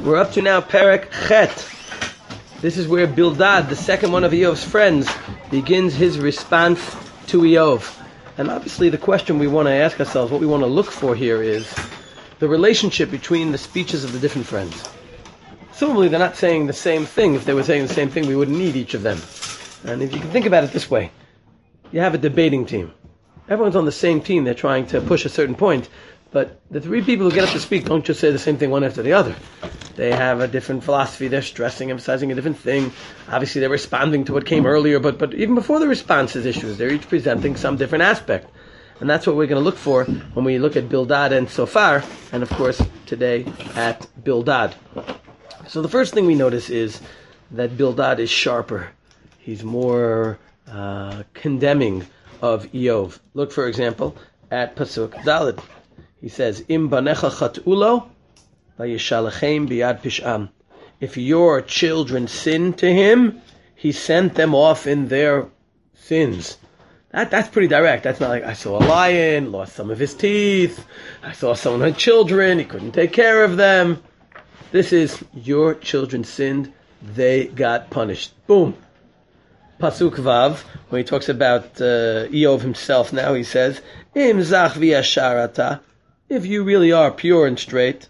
We're up to now Perek Chet. This is where Bildad, the second one of Eov's friends, begins his response to Eov. And obviously the question we want to ask ourselves, what we want to look for here is the relationship between the speeches of the different friends. Assumably they're not saying the same thing. If they were saying the same thing, we wouldn't need each of them. And if you can think about it this way, you have a debating team. Everyone's on the same team. They're trying to push a certain point. But the three people who get up to speak don't just say the same thing one after the other. They have a different philosophy. They're stressing, emphasizing a different thing. Obviously, they're responding to what came earlier. But even before the responses issues, they're each presenting some different aspect. And that's what we're going to look for when we look at Bildad and Sofar. And, of course, today at Bildad. So the first thing we notice is that Bildad is sharper. He's more condemning of Eov. Look, for example, at Pasuk Daled. He says, Im banecha chat'ulo, vayishalachem biyad pish'am. If your children sin to him, he sent them off in their sins. That's pretty direct. That's not like, I saw a lion, lost some of his teeth. I saw someone had children, he couldn't take care of them. This is, your children sinned, they got punished. Boom. Pasuk Vav, when he talks about Eov himself now, he says, Im zach v'yasharata, if you really are pure and straight,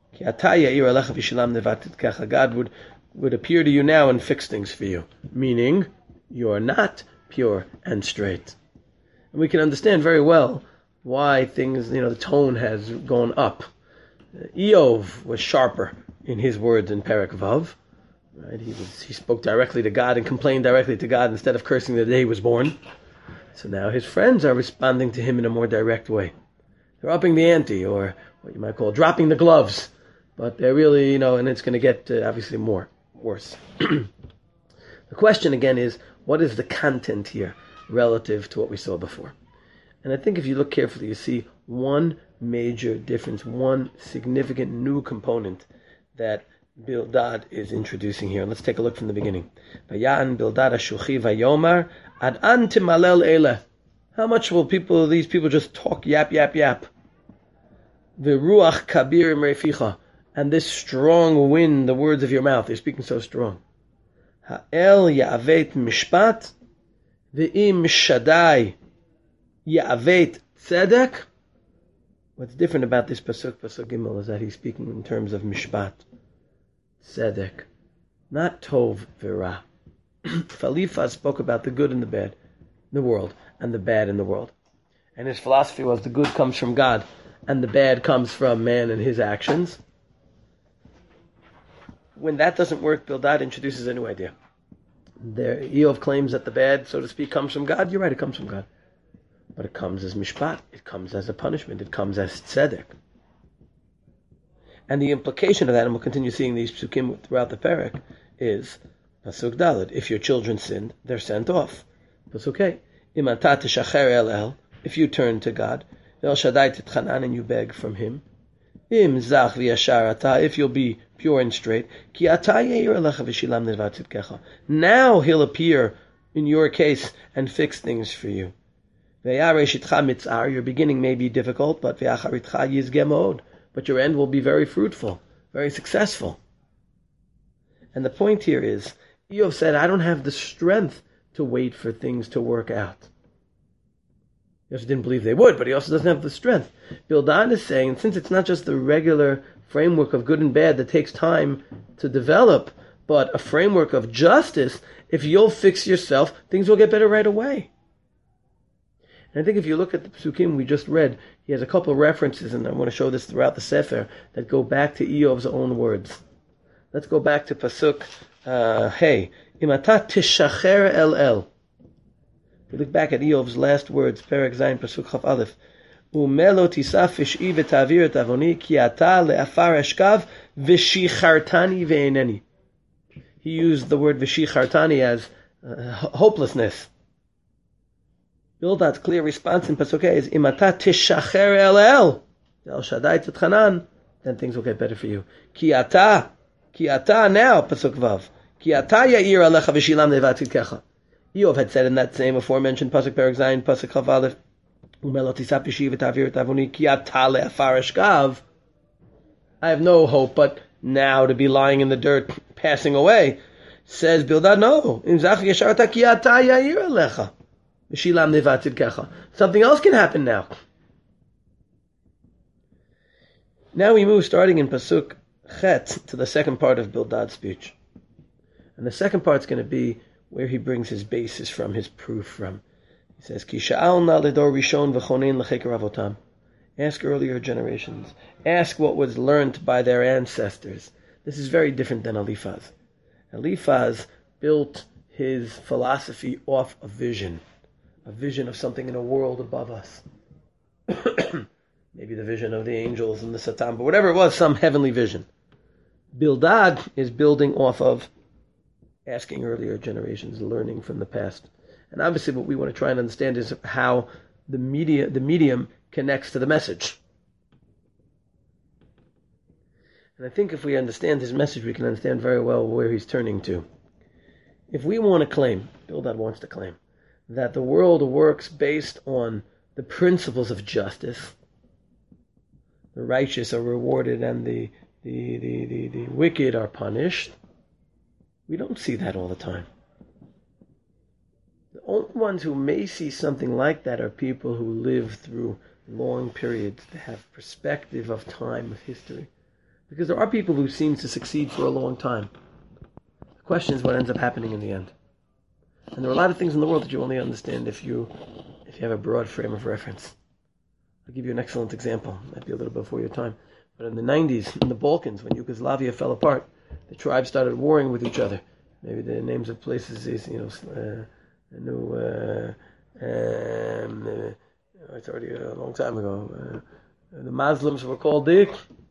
God would appear to you now and fix things for you. Meaning, you're not pure and straight. And we can understand very well why things, the tone has gone up. Eov was sharper in his words in Perek Vav. Right? He spoke directly to God and complained directly to God instead of cursing the day he was born. So now his friends are responding to him in a more direct way. They're upping the ante, or what you might call dropping the gloves. But they're really, and it's going to get obviously worse. The question again is, what is the content here relative to what we saw before? And I think if you look carefully, you see one major difference, one significant new component that Bildad is introducing here. Let's take a look from the beginning. Vayan Bildad ashuchi vayomar ad an timalel ele. How much will these people just talk yap, yap, yap? V'ruach kabir imreficha. And this strong wind, the words of your mouth, they're speaking so strong. Ha'el ya'avet mishpat, v'im shadai ya'avet tzedek. What's different about this Pasuk Gimel, is that he's speaking in terms of mishpat, tzedek, not tov v'ra. Eliphaz spoke about the good and the bad in the world, and the bad in the world. And his philosophy was the good comes from God, and the bad comes from man and his actions. When that doesn't work, Bildad introduces a new idea. Eov claims that the bad, so to speak, comes from God. You're right, it comes from God. But it comes as mishpat. It comes as a punishment. It comes as tzedek. And the implication of that, and we'll continue seeing these psukim throughout the perek, is Pasuk Daled. If your children sinned, they're sent off. Pasuk Hey. Im ata teshacher el el. If you turn to God, El Shaddai titchanan, and you beg from Him. Im zach v'yashar ata, if you'll be pure and straight. Ki ata yeir alecha v'shilam nevat tzidkecha. Now He'll appear in your case and fix things for you. Ve'yareshitcha mitzar, your beginning may be difficult, but ve'acharitcha yizgeh mod. But your end will be very fruitful, very successful. And the point here is, Eov said, I don't have the strength to wait for things to work out. He also didn't believe they would, but he also doesn't have the strength. Bildad is saying, since it's not just the regular framework of good and bad that takes time to develop, but a framework of justice, if you'll fix yourself, things will get better right away. And I think if you look at the psukim we just read, he has a couple of references, and I want to show this throughout the Sefer, that go back to Eov's own words. Let's go back to Pasuk Hey. Imata tishacher el el. We look back at Eov's last words, Perek Zayin, Pasuk Chaf Aleph. Umelo tisaf ish'i v'tavir et avoni, ki ata le'afar eshkav v'shichartani ve'eneni. He used the word v'shichartani as hopelessness. Bildad's clear response in Pasuk is, Imata tishacher el el. El Shaddai titchanan. Then things will get better for you. Ki ata now, Pasuk Vav. Ki ata ya'ir alecha v'shilam nevat tzidkecha. Eov had said in that same aforementioned Pasuk Perek Zayin, Pasuk Chaf Aleph, I have no hope, but now to be lying in the dirt, passing away. Says Bildad, no. Something else can happen now. Now we move, starting in Pasuk Chet, to the second part of Bildad's speech. And the second part's going to be where he brings his basis from, his proof from. He says, Ki sha'alna ledor rishon v'chonein l'cheker avotam. Ask earlier generations. Ask what was learned by their ancestors. This is very different than Eliphaz. Eliphaz built his philosophy off a vision of something in a world above us. Maybe the vision of the angels and the Satan, but whatever it was, some heavenly vision. Bildad is building off of asking earlier generations, learning from the past. And obviously what we want to try and understand is how the medium connects to the message. And I think if we understand his message, we can understand very well where he's turning to. If we want to claim, Bildad wants to claim, that the world works based on the principles of justice, the righteous are rewarded and the wicked are punished, we don't see that all the time. The only ones who may see something like that are people who live through long periods, to have perspective of time, of history. Because there are people who seem to succeed for a long time. The question is what ends up happening in the end. And there are a lot of things in the world that you only understand if you have a broad frame of reference. I'll give you an excellent example. Might be a little before your time. But in the 90s, in the Balkans, when Yugoslavia fell apart, the tribes started warring with each other. Maybe the names of places is, it's already a long time ago. The Muslims were called the...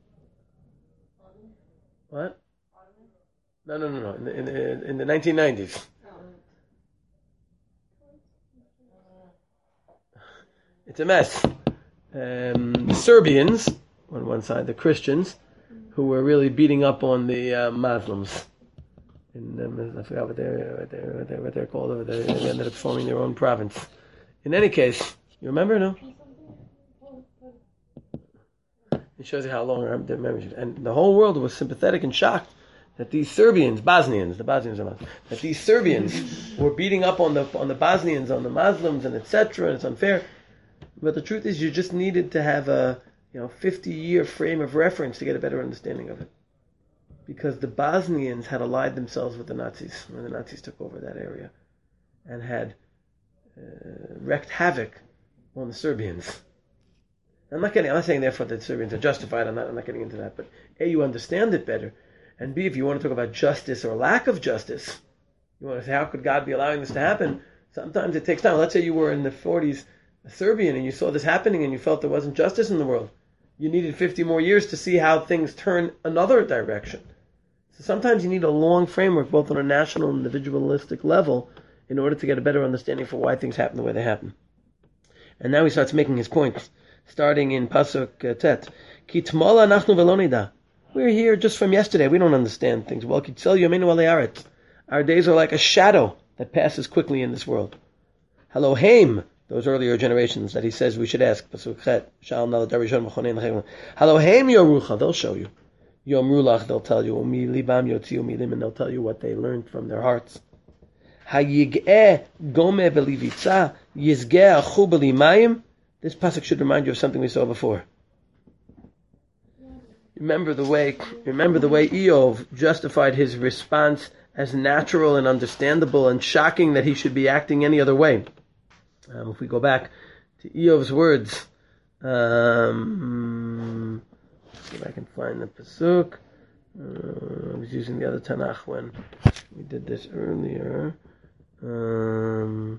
What? No. In the 1990s. It's a mess. The Serbians, on one side, the Christians, who were really beating up on the Muslims. And I forgot what they're called over there. They ended up forming their own province. In any case, you remember, no? It shows you how long their memory is. And the whole world was sympathetic and shocked that these Serbians, that these Serbians were beating up on the Bosnians, on the Muslims, and etc. And it's unfair. But the truth is, you just needed to have a 50-year frame of reference to get a better understanding of it. Because the Bosnians had allied themselves with the Nazis when the Nazis took over that area and had wreaked havoc on the Serbians. I'm not saying therefore that the Serbians are justified. I'm not getting into that. But A, you understand it better, and B, if you want to talk about justice or lack of justice, you want to say how could God be allowing this to happen? Sometimes it takes time. Let's say you were in the 40s a Serbian and you saw this happening and you felt there wasn't justice in the world. You needed 50 more years to see how things turn another direction. So sometimes you need a long framework, both on a national and individualistic level, in order to get a better understanding for why things happen the way they happen. And now he starts making his point, starting in Pasuk Tet. Ki t'mola anachnu velo nida. We're here just from yesterday. We don't understand things well. Ki tzel yomeinu alei aretz. Our days are like a shadow that passes quickly in this world. Eloheim, those earlier generations that he says we should ask. Pasuk Chet. Sha'al nal darishon v'chonein l'chayim. Eloheim yorucha. They'll show you. Yom Rulach, they'll tell you. Umi libam yotziu milim, and they'll tell you what they learned from their hearts. Hayig'eh gome belivitza yizgeh achu belimayim. This pasuk should remind you of something we saw before. Remember the way Eov justified his response as natural and understandable and shocking that he should be acting any other way. If we go back to Eov's words, see if I can find the pasuk. I was using the other Tanakh when we did this earlier. Anyone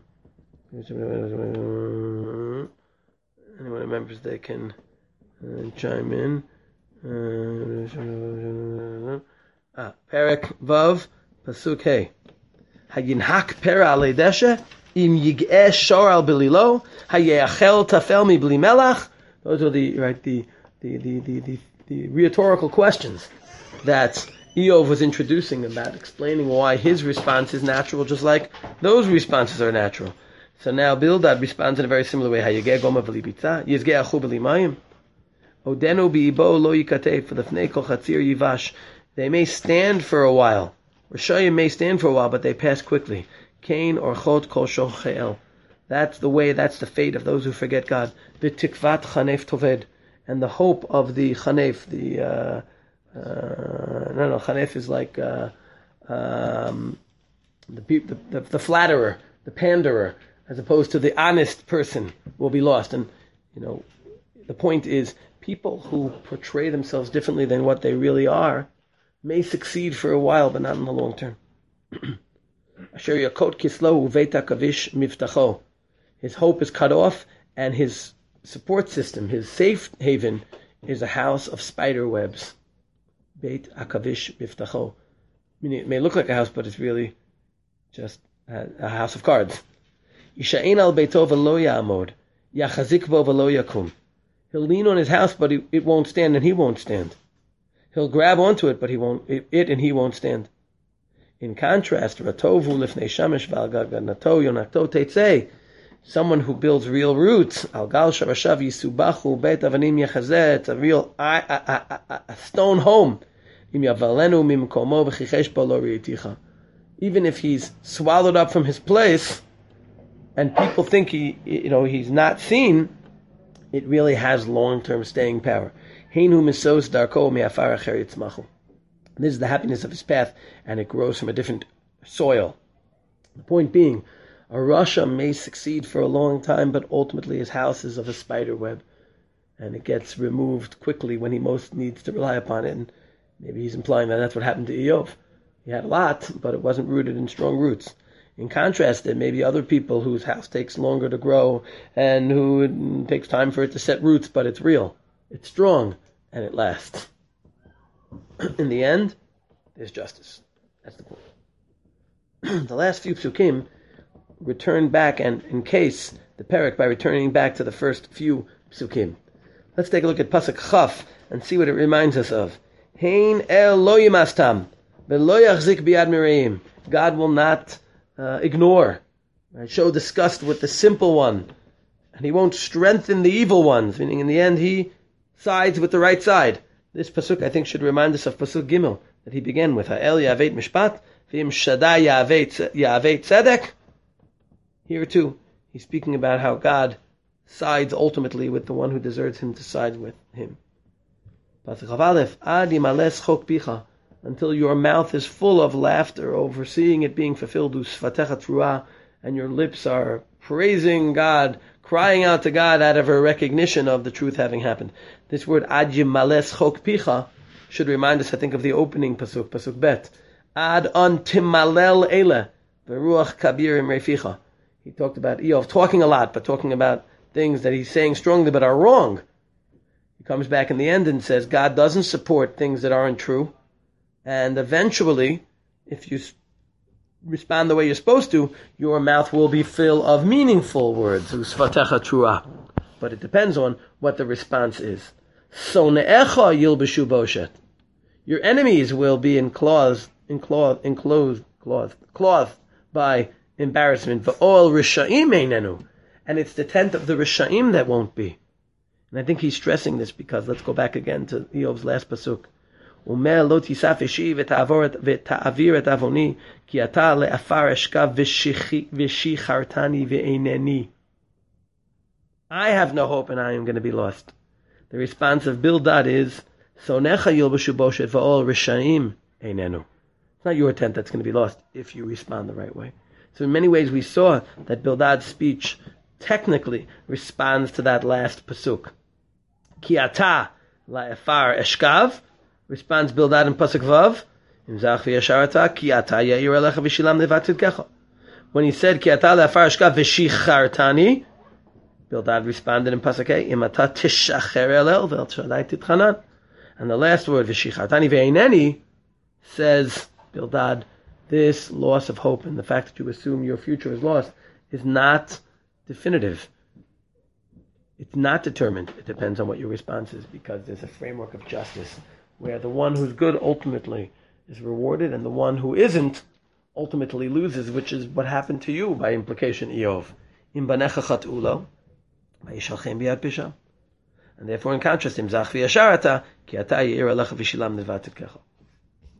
remembers, they can chime in. Perek Vav, Pasuk Hey. Hayinhak pera alei deshe, im yig'eh shor al belilo, hayachel tafel mi bli melach. Those are the rhetorical questions that Eov was introducing about, explaining why his response is natural, just like those responses are natural. So now Bildad responds in a very similar way. Hayigeh goma v'libitza, yizgeh achu b'limayim. Odenu bi'ibo lo yikatef, v'lefnei kol chatzir yivash. They may stand for a while. Rishayim may stand for a while, but they pass quickly. Kain orchot kol shochel. That's the way, that's the fate of those who forget God. V'tikvat chanef toved. And the hope of the chanef, chanef is like the flatterer, the panderer, as opposed to the honest person will be lost. And, the point is, people who portray themselves differently than what they really are may succeed for a while, but not in the long term. Asher yakot kislo uveit hakavish miftacho. His hope is cut off, and his support system, his safe haven, is a house of spider webs. Beit hakavish miftacho. Meaning, it may look like a house, but it's really just a house of cards. Yisha'in al beito v'lo ya'amod, yachazik bo v'lo yakum. He'll lean on his house, but it won't stand, and he won't stand. He'll grab onto it, but he won't stand. In contrast, Ratovu lifnei shamish v'algaganato yonakto teitzei, someone who builds real roots, al gal shavashav yisubachu beit avanim yachazeh, it's a real a stone home. Im yavalenu mimkomo v'chichesh bo lo ri'iticha. Even if he's swallowed up from his place, and people think he's not seen, it really has long-term staying power. Heinu misos darko me'afar acher yitzmachu. This is the happiness of his path, and it grows from a different soil. The point being, a rasha may succeed for a long time, but ultimately his house is of a spider web, and it gets removed quickly when he most needs to rely upon it. And maybe he's implying that that's what happened to Eov. He had a lot, but it wasn't rooted in strong roots. In contrast, there may be other people whose house takes longer to grow, and who it takes time for it to set roots, but it's real, it's strong, and it lasts. In the end, there's justice. That's the point. The last few psukim return back and encase the perek by returning back to the first few psukim. Let's take a look at pasuk chaf and see what it reminds us of. Hein el lo yimastam v'lo yachzik biyad mireim. God will not ignore, show disgust with the simple one, and he won't strengthen the evil ones, meaning in the end he sides with the right side. This pasuk, I think, should remind us of pasuk Gimel, that he began with, Ha'el ya'aveit mishpat, v'im shadai ya'aveit tzedek. Here too, he's speaking about how God sides ultimately with the one who deserves him to side with him. Pasuk Chav Aleph, Ad yimales chok picha, until your mouth is full of laughter over seeing it being fulfilled, usfatecha truah, and your lips are praising God, crying out to God out of a recognition of the truth having happened. This word ad yimales chok picha should remind us, I think, of the opening pasuk, pasuk bet. Ad on timalel ele, veruach kabir im reficha. He talked about Eov talking a lot, but talking about things that he's saying strongly but are wrong. He comes back in the end and says God doesn't support things that aren't true. And eventually, if you respond the way you're supposed to, your mouth will be full of meaningful words. Usfatecha truah. But it depends on what the response is. Sone'echa yilbeshu boshet. Your enemies will be enclosed by embarrassment. V'ol risha'im einenu. And it's the tent of the risha'im that won't be. And I think he's stressing this because, let's go back again to Eov's last pasuk. אומר לא תישא אישי ותעביר את עווני כי אתה לעפר אשכב ושחררתני ואינני. I have no hope and I am going to be lost. The response of Bildad is Sonecha yilbeshu boshet va'ol risha'im einenu. It's not your tent that's going to be lost if you respond the right way. So in many ways we saw that Bildad's speech technically responds to that last pasuk. Ki ata la'afar eshkav, responds Bildad in pasuk vav. When he said Ki ata la'afar eshkav v'shichartani, Bildad responded in pasuk hey, imata tishacher elel ve'el shadai titchanan. And the last word v'shichartani ve'eineni says Bildad, this loss of hope and the fact that you assume your future is lost is not definitive. It's not determined. It depends on what your response is, because there's a framework of justice where the one who's good ultimately is rewarded and the one who isn't ultimately loses, which is what happened to you by implication, Eov. Im banecha chat'ulo, vayishalchem biyad pisham. And therefore, in contrast, im zach v'yasharata, ki ata ye'ir alecha v'shilam nevat titkecha.